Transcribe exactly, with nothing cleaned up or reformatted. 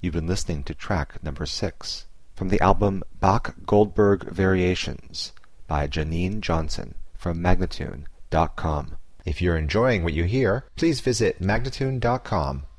You've been listening to track number six from the album Bach Goldberg Variations by Janine Johnson from Magnatune dot com. If you're enjoying what you hear, please visit Magnatune dot com